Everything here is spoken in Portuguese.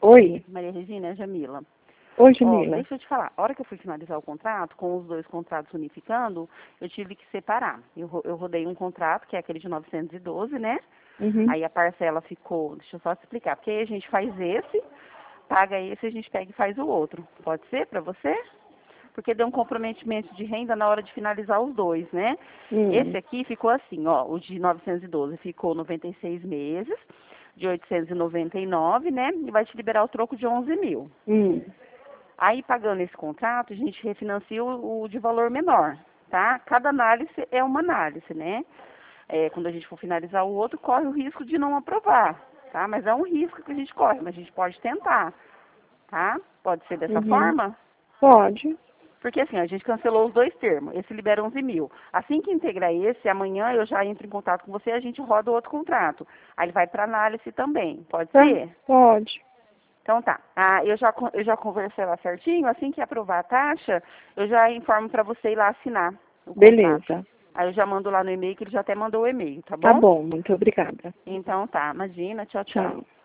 Oi. Maria Regina, é a Jamila. Oi, Jamila. Deixa eu te falar, a hora que eu fui finalizar o contrato, com os dois contratos unificando, eu tive que separar. Eu rodei um contrato, que é aquele de 912, né? Uhum. Aí a parcela ficou, deixa eu só te explicar, porque aí a gente faz esse, paga esse, a gente pega e faz o outro. Pode ser para você? Porque deu um comprometimento de renda na hora de finalizar os dois, né? Esse aqui ficou assim, ó, o de 912 ficou 96 meses, de 899, né? E vai te liberar o troco de 11 mil. Aí, pagando esse contrato, a gente refinancia o de valor menor, tá? Cada análise é uma análise, né? Quando a gente for finalizar o outro, corre o risco de não aprovar, tá? Mas é um risco que a gente corre, mas a gente pode tentar, tá? Pode ser dessa forma? Pode. Porque assim, a gente cancelou os dois termos, esse libera 11 mil. Assim que integrar esse, amanhã eu já entro em contato com você, a gente roda o outro contrato. Aí ele vai para análise também, pode ser? Pode. Então tá. Eu já conversei lá certinho, assim que aprovar a taxa, eu já informo para você ir lá assinar o contrato. Beleza. Aí eu já mando lá no e-mail, que ele já até mandou o e-mail, tá bom? Tá bom, muito obrigada. Então tá, imagina, tchau, tchau. Tchau.